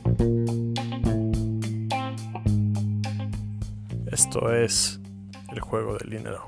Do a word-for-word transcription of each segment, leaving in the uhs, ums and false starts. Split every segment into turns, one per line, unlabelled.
Esto es el juego del dinero.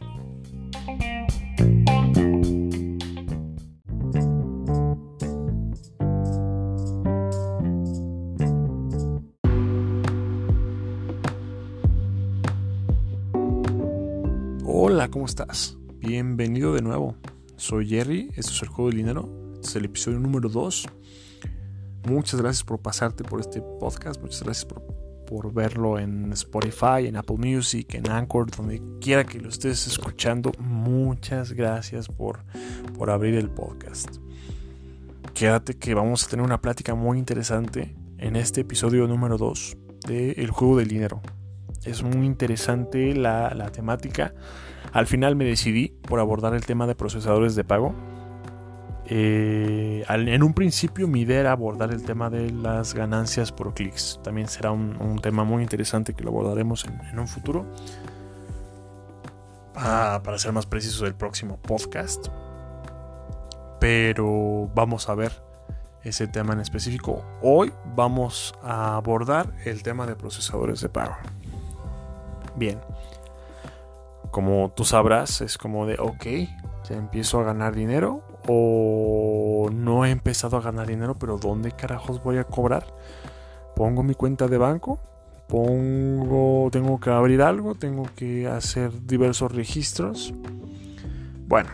Hola, ¿cómo estás? Bienvenido de nuevo. Soy Jerry, esto es el juego del dinero. Este es el episodio número dos. Muchas gracias por pasarte por este podcast. Muchas gracias por, por verlo en Spotify, en Apple Music, en Anchor, donde quiera que lo estés escuchando. Muchas gracias por, por abrir el podcast. Quédate que vamos a tener una plática muy interesante en este episodio número dos de El Juego del Dinero. Es muy interesante la, la temática. Al final me decidí por abordar el tema de procesadores de pago. Eh, al, en un principio mi idea era abordar el tema de las ganancias por clics. También será un, un tema muy interesante que lo abordaremos en, en un futuro. Ah, para ser más preciso, del próximo podcast. Pero vamos a ver ese tema en específico. Hoy vamos a abordar el tema de procesadores de pago. Bien, como tú sabrás, es como de, ok, ya empiezo a ganar dinero o no he empezado a ganar dinero, pero ¿dónde carajos voy a cobrar? Pongo mi cuenta de banco, pongo, tengo que abrir algo, tengo que hacer diversos registros. Bueno,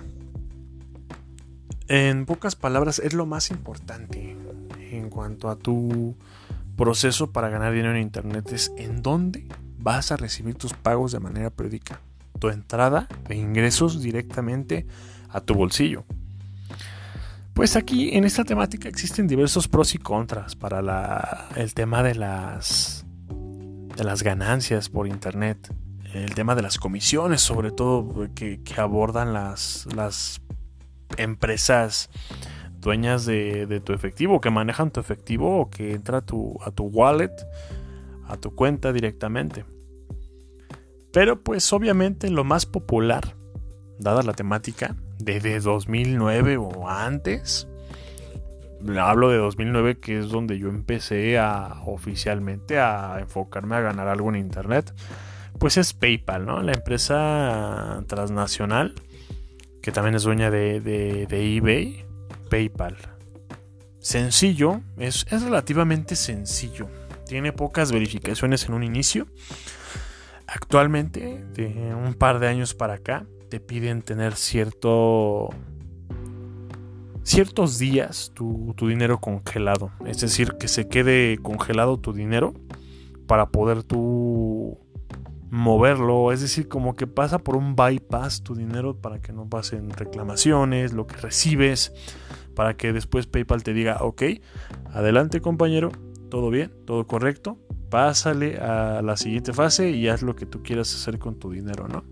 en pocas palabras, es lo más importante en cuanto a tu proceso para ganar dinero en internet, es en dónde vas a recibir tus pagos de manera periódica, tu entrada de ingresos directamente a tu bolsillo. Pues aquí en esta temática existen diversos pros y contras para la, el tema de las, de las ganancias por internet, el tema de las comisiones, sobre todo que, que abordan las, las empresas dueñas de, de tu efectivo, que manejan tu efectivo o que entra a tu, a tu wallet, a tu cuenta directamente. Pero pues obviamente lo más popular, dada la temática, desde dos mil nueve o antes, hablo de dos mil nueve, que es donde yo empecé a oficialmente a enfocarme a ganar algo en internet, pues es PayPal, ¿no? La empresa transnacional que también es dueña de, de, de eBay, PayPal. Sencillo, es, es relativamente sencillo. Tiene pocas verificaciones en un inicio. Actualmente, de un par de años para acá, te piden tener cierto, ciertos días tu, tu dinero congelado. Es decir, que se quede congelado tu dinero para poder tú moverlo. Es decir, como que pasa por un bypass tu dinero para que no pasen reclamaciones, lo que recibes, para que después PayPal te diga, ok, adelante compañero, todo bien, todo correcto. Pásale a la siguiente fase y haz lo que tú quieras hacer con tu dinero, ¿no?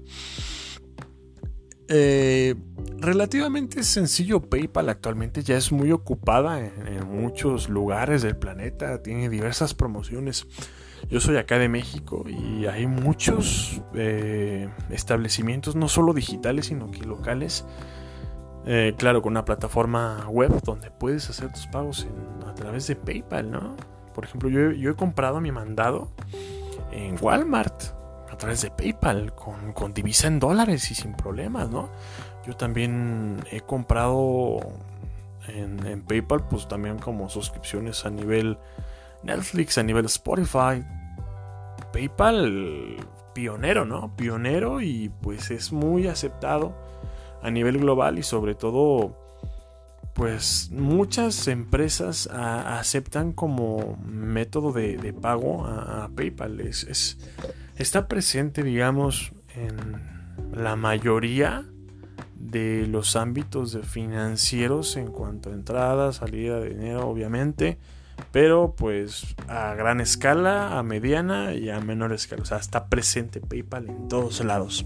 Eh, relativamente sencillo. PayPal actualmente ya es muy ocupada en, en muchos lugares del planeta. Tiene diversas promociones. Yo soy acá de México y hay muchos eh, establecimientos, no solo digitales, sino que locales. Eh, claro, con una plataforma web donde puedes hacer tus pagos en, a través de PayPal, ¿no? Por ejemplo, yo, yo he comprado mi mandado en Walmart a través de PayPal con, con divisa en dólares y sin problemas, ¿no? Yo también he comprado en, en PayPal, pues también como suscripciones a nivel Netflix, a nivel Spotify. PayPal pionero, ¿no? Pionero, y pues es muy aceptado a nivel global y sobre todo, pues muchas empresas a, aceptan como método de, de pago a, a PayPal. Es, es, está presente, digamos, en la mayoría de los ámbitos de financieros en cuanto a entrada, salida de dinero, obviamente, pero pues a gran escala, a mediana y a menor escala. O sea, está presente PayPal en todos lados.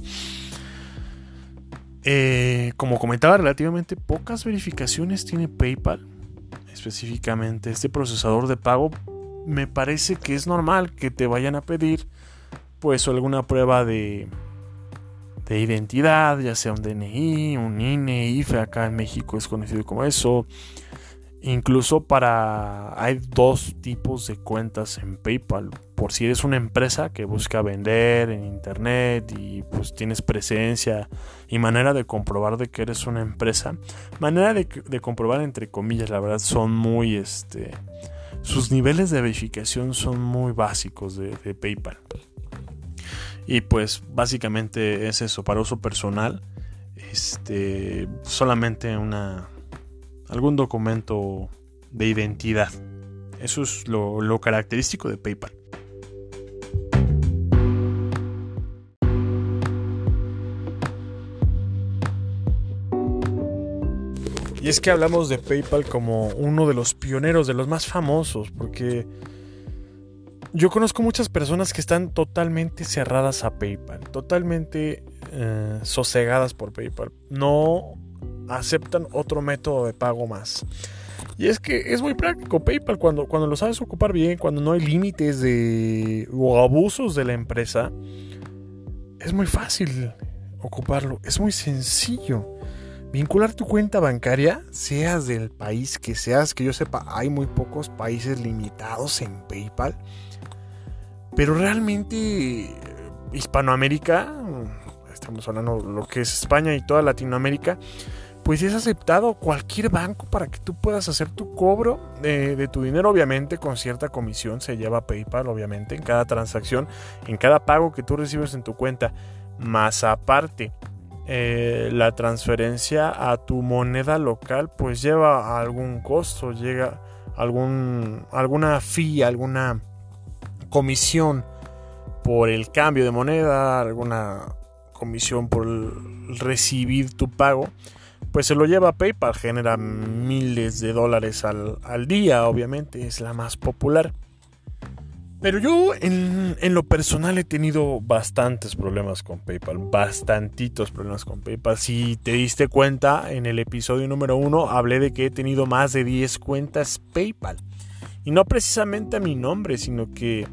Eh, como comentaba, relativamente pocas verificaciones tiene PayPal. Específicamente este procesador de pago, me parece que es normal que te vayan a pedir pues alguna prueba de, de identidad, ya sea un D N I, un I N E, I F E, acá en México es conocido como eso, Incluso para... hay dos tipos de cuentas en PayPal. Por si eres una empresa que busca vender en internet y pues tienes presencia y manera de comprobar de que eres una empresa. Manera de, de comprobar entre comillas, la verdad son muy... este sus niveles de verificación son muy básicos de, de PayPal. Y pues básicamente es eso, para uso personal. Este, solamente una... algún documento de identidad. Eso es lo, lo característico de PayPal. Y es que hablamos de PayPal como uno de los pioneros, de los más famosos, porque yo conozco muchas personas que están totalmente cerradas a PayPal, totalmente eh, sosegadas por PayPal. No aceptan otro método de pago más. Y es que es muy práctico PayPal cuando, cuando lo sabes ocupar bien, cuando no hay límites de o abusos de la empresa. Es muy fácil ocuparlo, es muy sencillo. Vincular tu cuenta bancaria, seas del país que seas, que yo sepa, hay muy pocos países limitados en PayPal. Pero realmente Hispanoamérica, estamos hablando de lo que es España y toda Latinoamérica, pues es aceptado cualquier banco para que tú puedas hacer tu cobro de, de tu dinero. Obviamente con cierta comisión se lleva PayPal, obviamente, en cada transacción, en cada pago que tú recibes en tu cuenta. Más aparte, eh, la transferencia a tu moneda local pues lleva algún costo, llega algún, alguna fee, alguna comisión por el cambio de moneda, alguna comisión por el recibir tu pago. Pues se lo lleva a PayPal, genera miles de dólares al, al día, obviamente, es la más popular. Pero yo en, en lo personal he tenido bastantes problemas con PayPal, bastantitos problemas con PayPal. Si te diste cuenta, en el episodio número uno hablé de que he tenido más de diez cuentas PayPal. Y no precisamente a mi nombre, sino que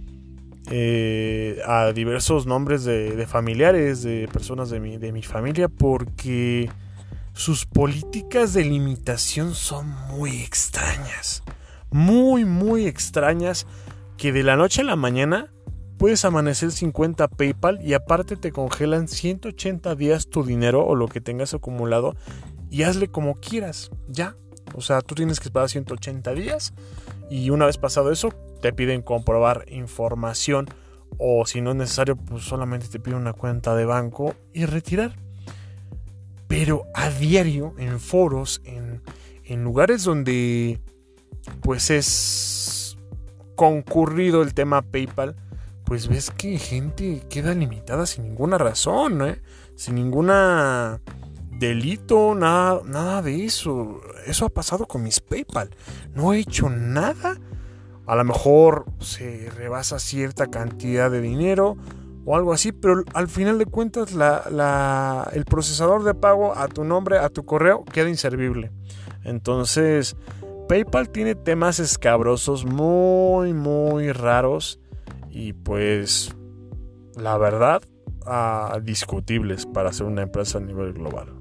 eh, a diversos nombres de, de familiares, de personas de mi, de mi familia, porque sus políticas de limitación son muy extrañas, muy muy extrañas, que de la noche a la mañana puedes amanecer sin cuenta PayPal y aparte te congelan ciento ochenta días tu dinero o lo que tengas acumulado y hazle como quieras, ya. O sea, tú tienes que esperar ciento ochenta días y una vez pasado eso te piden comprobar información o si no es necesario pues solamente te piden una cuenta de banco y retirar. Pero a diario, en foros, en, en lugares donde pues es concurrido el tema PayPal, pues ves que gente queda limitada sin ninguna razón, ¿eh? Sin ninguna delito, nada, nada de eso. Eso ha pasado con mis PayPal. No he hecho nada. A lo mejor se rebasa cierta cantidad de dinero o algo así, pero al final de cuentas la, la, el procesador de pago a tu nombre, a tu correo, queda inservible. Entonces PayPal tiene temas escabrosos muy muy raros y pues la verdad uh, discutibles para ser una empresa a nivel global.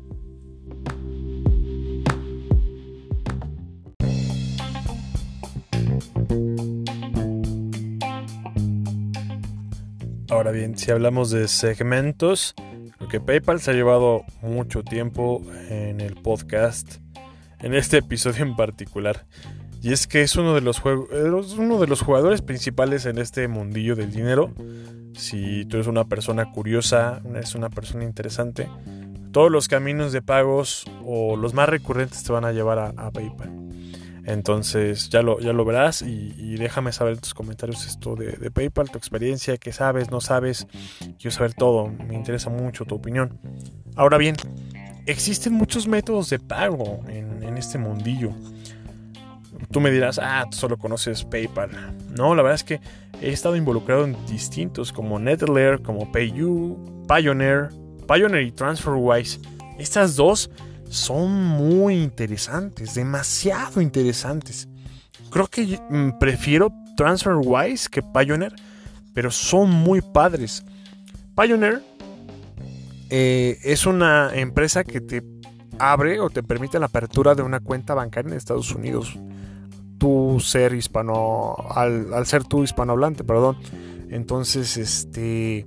Ahora bien, si hablamos de segmentos, creo que PayPal se ha llevado mucho tiempo en el podcast, en este episodio en particular. Y es que es uno de los juegos, uno de los jugadores principales en este mundillo del dinero. Si tú eres una persona curiosa, eres una persona interesante, todos los caminos de pagos o los más recurrentes te van a llevar a, a PayPal. Entonces ya lo, ya lo verás y, y déjame saber en tus comentarios esto de, de PayPal, tu experiencia, qué sabes, no sabes. Quiero saber todo, me interesa mucho tu opinión. Ahora bien, existen muchos métodos de pago en, en este mundillo. Tú me dirás, ah, tú solo conoces PayPal. No, la verdad es que he estado involucrado en distintos como Neteller, como PayU, Payoneer, Payoneer y TransferWise. Estas dos son muy interesantes, demasiado interesantes. Creo que mm, prefiero TransferWise que Payoneer, pero son muy padres. Payoneer eh, es una empresa que te abre o te permite la apertura de una cuenta bancaria en Estados Unidos. Tú ser hispano, al, al ser tú hispanohablante, perdón. Entonces, este,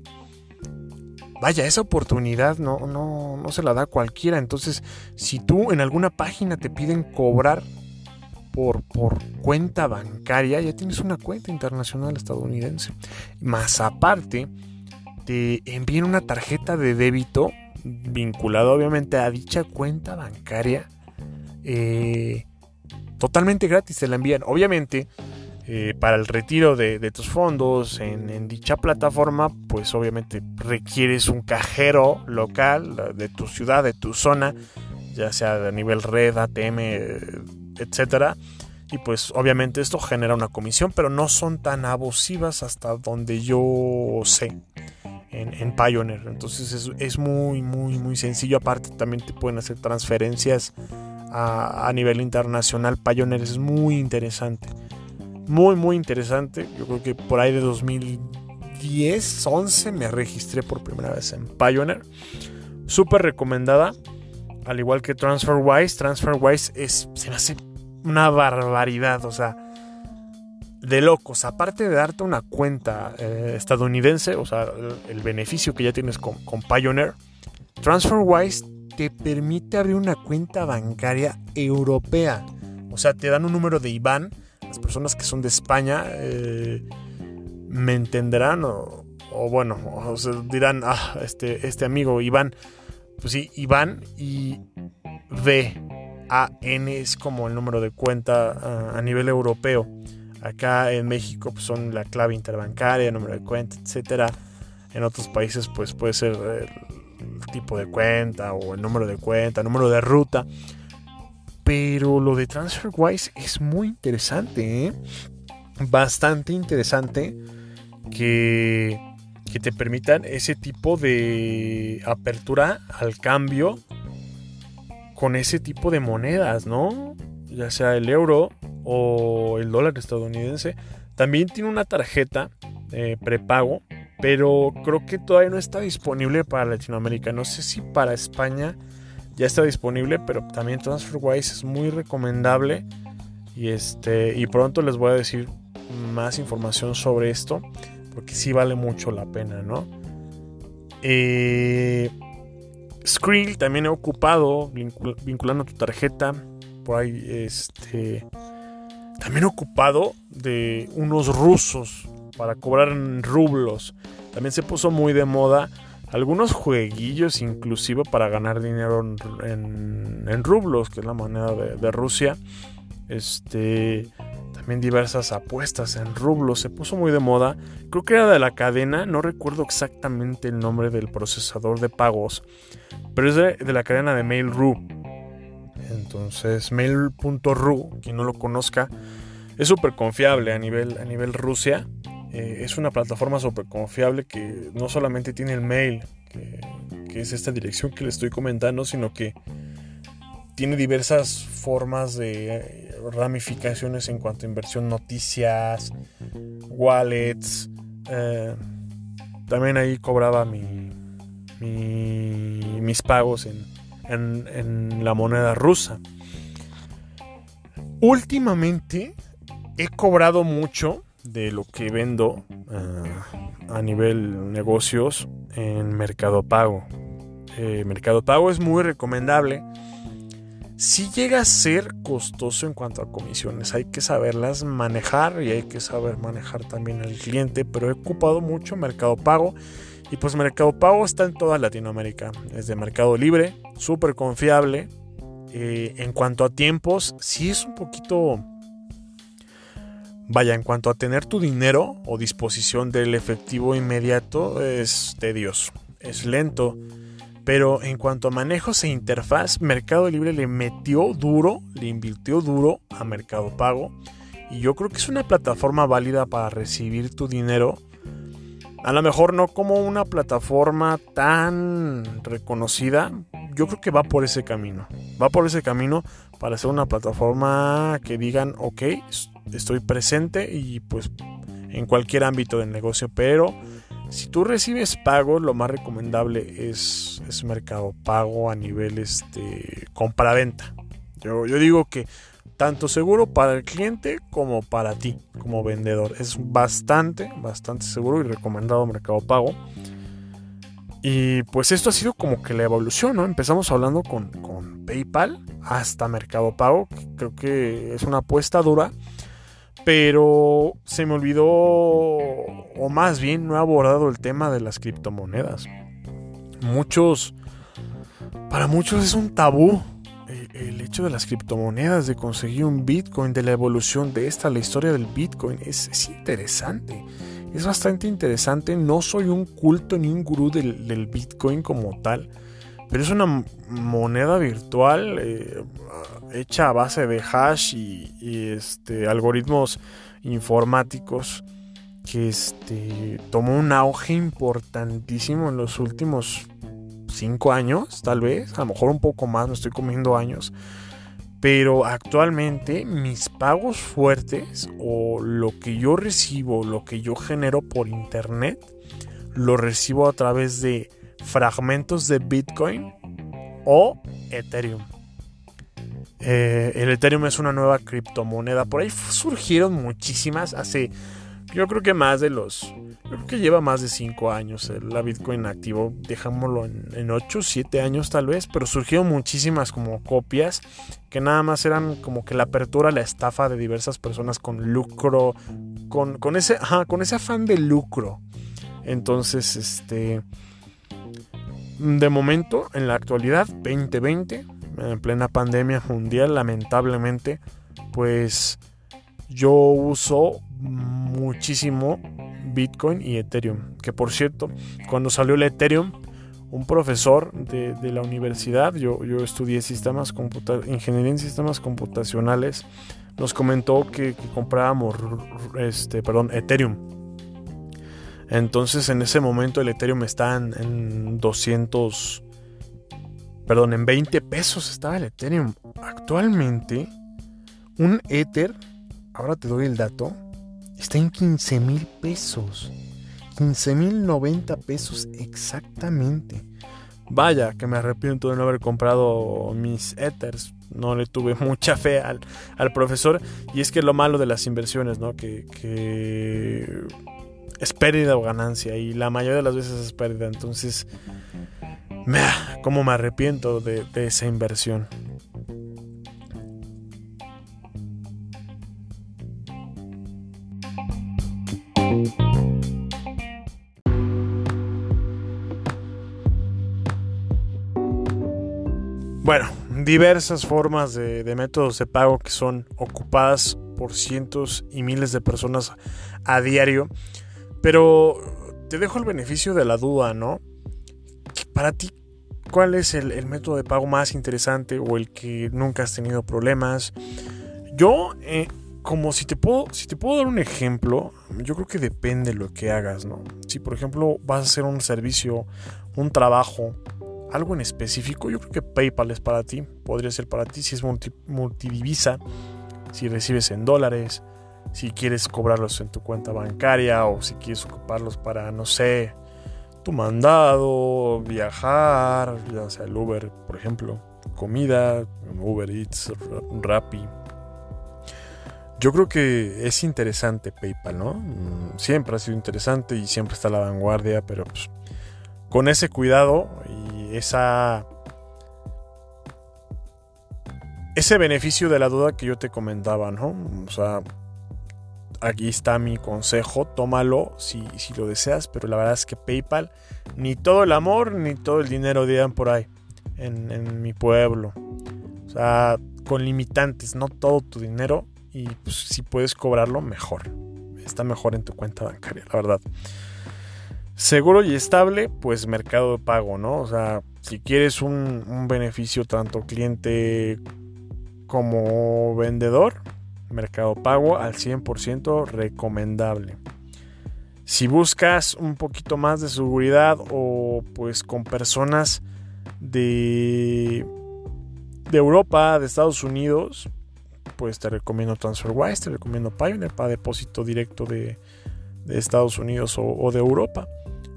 vaya, esa oportunidad no, no, no se la da cualquiera. Entonces, si tú en alguna página te piden cobrar por, por cuenta bancaria, ya tienes una cuenta internacional estadounidense. Más aparte, te envían una tarjeta de débito vinculada obviamente a dicha cuenta bancaria, eh, totalmente gratis, te la envían. Obviamente, eh, para el retiro de, de tus fondos en, en dicha plataforma, pues obviamente requieres un cajero local de tu ciudad, de tu zona, ya sea de nivel red, A T M, etcétera. Y pues obviamente esto genera una comisión, pero no son tan abusivas hasta donde yo sé en, en Payoneer. Entonces es, es muy, muy, muy sencillo. Aparte también te pueden hacer transferencias a, a nivel internacional. Payoneer es muy interesante. Muy, muy interesante. Yo creo que por ahí de dos mil diez, once me registré por primera vez en Payoneer. Súper recomendada. Al igual que TransferWise. TransferWise es, se me hace una barbaridad, o sea, de locos. Aparte de darte una cuenta eh, estadounidense, o sea, el, el beneficio que ya tienes con, con Payoneer, TransferWise te permite abrir una cuenta bancaria europea. O sea, te dan un número de I B A N. Las personas que son de España eh, me entenderán o, o bueno, o sea, dirán, ah, este, este amigo Iván. Pues sí, Iván y V A N es como el número de cuenta uh, a nivel europeo. Acá en México pues, son la clave interbancaria, el número de cuenta, etcétera. En otros países pues puede ser el tipo de cuenta o el número de cuenta, el número de ruta. Pero lo de TransferWise es muy interesante, ¿eh? Bastante interesante que, que te permitan ese tipo de apertura al cambio con ese tipo de monedas, ¿no? Ya sea el euro o el dólar estadounidense. También tiene una tarjeta eh, prepago, pero creo que todavía no está disponible para Latinoamérica. No sé si para España ya está disponible, pero también TransferWise es muy recomendable. Y, este, y pronto les voy a decir más información sobre esto, porque sí vale mucho la pena, ¿no? Eh... Skrill también he ocupado, vincul- vinculando tu tarjeta. Por ahí, este. También he ocupado de unos rusos para cobrar en rublos. También se puso muy de moda algunos jueguillos, inclusive para ganar dinero en, en, en rublos, que es la moneda de, de Rusia. Este. También diversas apuestas en rublos. Se puso muy de moda. Creo que era de la cadena. No recuerdo exactamente el nombre del procesador de pagos. Pero es de, de la cadena de Mail.ru. Entonces, Mail punto ru, quien no lo conozca, es súper confiable a nivel, a nivel Rusia. Eh, es una plataforma súper confiable que no solamente tiene el mail, que, que es esta dirección que les estoy comentando, sino que tiene diversas formas de ramificaciones en cuanto a inversión, noticias, wallets. Eh, también ahí cobraba mi, mi, mis pagos en, en, en la moneda rusa. Últimamente he cobrado mucho de lo que vendo uh, a nivel negocios en Mercado Pago. Eh, Mercado Pago es muy recomendable. Sí llega a ser costoso en cuanto a comisiones, hay que saberlas manejar y hay que saber manejar también al cliente, pero he ocupado mucho Mercado Pago y pues Mercado Pago está en toda Latinoamérica, es de Mercado Libre, súper confiable. Eh, en cuanto a tiempos, sí es un poquito, vaya, en cuanto a tener tu dinero o disposición del efectivo inmediato es tedioso, es lento. Pero en cuanto a manejos e interfaz, Mercado Libre le metió duro, le invirtió duro a Mercado Pago. Y yo creo que es una plataforma válida para recibir tu dinero. A lo mejor no como una plataforma tan reconocida. Yo creo que va por ese camino. Va por ese camino para ser una plataforma que digan, ok, estoy presente y pues en cualquier ámbito del negocio. Pero Si tú recibes pagos, lo más recomendable es, es Mercado Pago a nivel este, compra-venta. Yo, yo digo que tanto seguro para el cliente como para ti, como vendedor. Es bastante, bastante seguro y recomendado Mercado Pago. Y pues esto ha sido como que la evolución, ¿no? Empezamos hablando con, con PayPal hasta Mercado Pago. Creo que es una apuesta dura. Pero se me olvidó, o más bien no he abordado el tema de las criptomonedas. Muchos, para muchos es un tabú el, el hecho de las criptomonedas, de conseguir un Bitcoin, de la evolución de esta, la historia del Bitcoin. Es, es interesante, es bastante interesante. No soy un culto ni un gurú del, del Bitcoin como tal, pero es una moneda virtual eh, hecha a base de hash y, y este, algoritmos informáticos que este, tomó un auge importantísimo en los últimos cinco años, tal vez, a lo mejor un poco más, me estoy comiendo años. Pero actualmente mis pagos fuertes o lo que yo recibo, lo que yo genero por internet, lo recibo a través de fragmentos de Bitcoin o Ethereum. Eh, el Ethereum es una nueva criptomoneda. Por ahí surgieron muchísimas hace, yo creo que más de los, yo creo que lleva más de cinco años la Bitcoin activo, dejámoslo en, en ocho, siete años tal vez, pero surgieron muchísimas como copias que nada más eran como que la apertura, la estafa de diversas personas con lucro, con, con ese, ajá, con ese afán de lucro. Entonces, este, de momento, en la actualidad, veinte veinte, en plena pandemia mundial, lamentablemente, pues yo uso muchísimo Bitcoin y Ethereum. Que por cierto, cuando salió el Ethereum, un profesor de, de la universidad, yo, yo estudié sistemas computa- ingeniería en sistemas computacionales, nos comentó que, que comprábamos este, perdón, Ethereum. Entonces en ese momento el Ethereum está en, en doscientos, perdón, en veinte pesos estaba el Ethereum. Actualmente un Ether, ahora te doy el dato, está en quince mil pesos. quince mil noventa pesos exactamente. Vaya que me arrepiento de no haber comprado mis Ethers. No le tuve mucha fe al, al profesor. Y es que lo malo de las inversiones, ¿no? Que, que es pérdida o ganancia. Y la mayoría de las veces es pérdida. Entonces, cómo me arrepiento de, de esa inversión. Bueno, diversas formas de, de métodos de pago que son ocupadas por cientos y miles de personas a diario. Pero te dejo el beneficio de la duda, ¿no? Para ti, ¿cuál es el, el método de pago más interesante o el que nunca has tenido problemas? Yo, eh, como si te puedo, si te puedo dar un ejemplo, yo creo que depende de lo que hagas, ¿no? Si por ejemplo vas a hacer un servicio, un trabajo, algo en específico, yo creo que PayPal es para ti, podría ser para ti si es multi, multidivisa, si recibes en dólares, si quieres cobrarlos en tu cuenta bancaria o si quieres ocuparlos para, no sé, tu mandado, viajar, ya sea el Uber, por ejemplo, comida, Uber Eats, Rappi. Yo creo que es interesante PayPal, ¿no? Siempre ha sido interesante y siempre está a la vanguardia, pero pues, con ese cuidado y esa ese beneficio de la duda que yo te comentaba, ¿no? O sea, aquí está mi consejo, tómalo si, si lo deseas, pero la verdad es que PayPal, ni todo el amor ni todo el dinero dirán por ahí en, en mi pueblo. O sea, con limitantes, no todo tu dinero, y pues, si puedes cobrarlo, mejor. Está mejor en tu cuenta bancaria, la verdad. Seguro y estable, pues Mercado Pago, ¿no? O sea, si quieres un, un beneficio tanto cliente como vendedor, Mercado Pago al cien por ciento recomendable. Si buscas un poquito más de seguridad o pues con personas de, de Europa, de Estados Unidos, pues te recomiendo TransferWise, te recomiendo Pioneer para depósito directo de, de Estados Unidos o, o de Europa.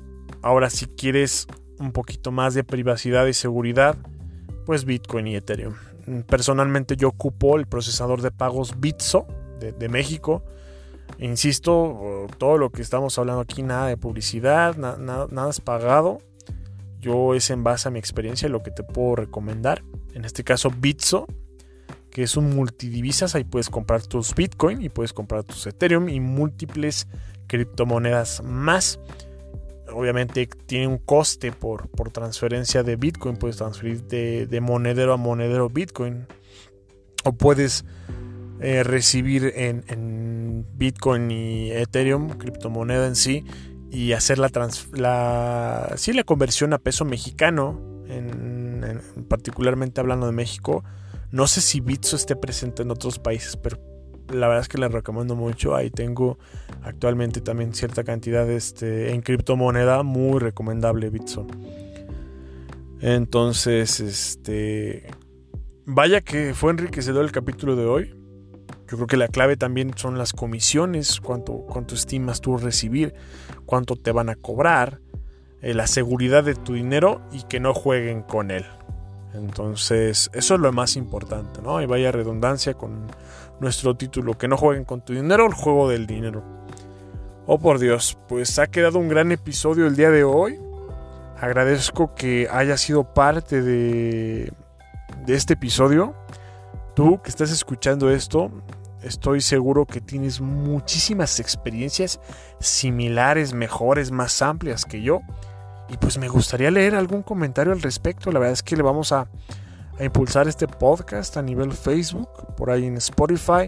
Ahora, si quieres un poquito más de privacidad y seguridad, pues Bitcoin y Ethereum. Personalmente yo ocupo el procesador de pagos Bitso de, de México. Insisto, todo lo que estamos hablando aquí, nada de publicidad, na, na, nada es pagado. Yo es en base a mi experiencia lo que te puedo recomendar. En este caso Bitso, que es un multidivisas. Ahí puedes comprar tus Bitcoin y puedes comprar tus Ethereum y múltiples criptomonedas más. Obviamente tiene un coste por, por transferencia de Bitcoin. Puedes transferir de, de monedero a monedero Bitcoin. O puedes eh, recibir en, en Bitcoin y Ethereum, criptomoneda en sí, y hacer la, trans, la, sí, la conversión a peso mexicano, en, en, particularmente hablando de México. No sé si Bitso esté presente en otros países, pero la verdad es que les recomiendo mucho. Ahí tengo actualmente también cierta cantidad de este, en criptomoneda, muy recomendable Bitso. Entonces, este vaya que fue enriquecedor el capítulo de hoy. Yo creo que la clave también son las comisiones, cuánto, cuánto estimas tú recibir, cuánto te van a cobrar, eh, la seguridad de tu dinero y que no jueguen con él. Entonces, eso es lo más importante, ¿no? Y vaya redundancia con nuestro título, que no jueguen con tu dinero, el juego del dinero. Oh, por Dios, pues ha quedado un gran episodio el día de hoy. Agradezco que haya sido parte de, de este episodio. Tú que estás escuchando esto, estoy seguro que tienes muchísimas experiencias similares, mejores, más amplias que yo. Y pues me gustaría leer algún comentario al respecto. La verdad es que le vamos a, a impulsar este podcast a nivel Facebook, por ahí en Spotify,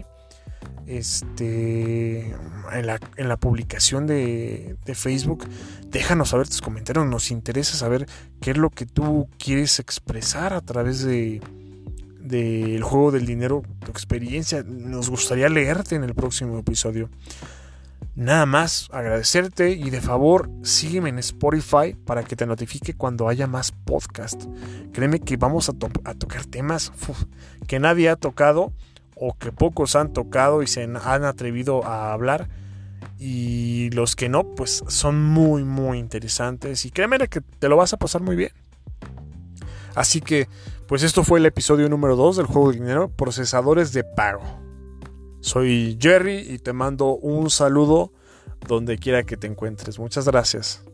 este, en la, en la publicación de, de Facebook. Déjanos saber tus comentarios. Nos interesa saber qué es lo que tú quieres expresar a través de del juego del dinero, tu experiencia. Nos gustaría leerte en el próximo episodio. Nada más agradecerte y de favor sígueme en Spotify para que te notifique cuando haya más podcast. Créeme que vamos a, to- a tocar temas uf, que nadie ha tocado o que pocos han tocado y se han atrevido a hablar, y los que no pues son muy muy interesantes y créeme que te lo vas a pasar muy bien. Así que pues esto fue el episodio número dos del juego del dinero, procesadores de pago. Soy Jerry y te mando un saludo donde quiera que te encuentres. Muchas gracias.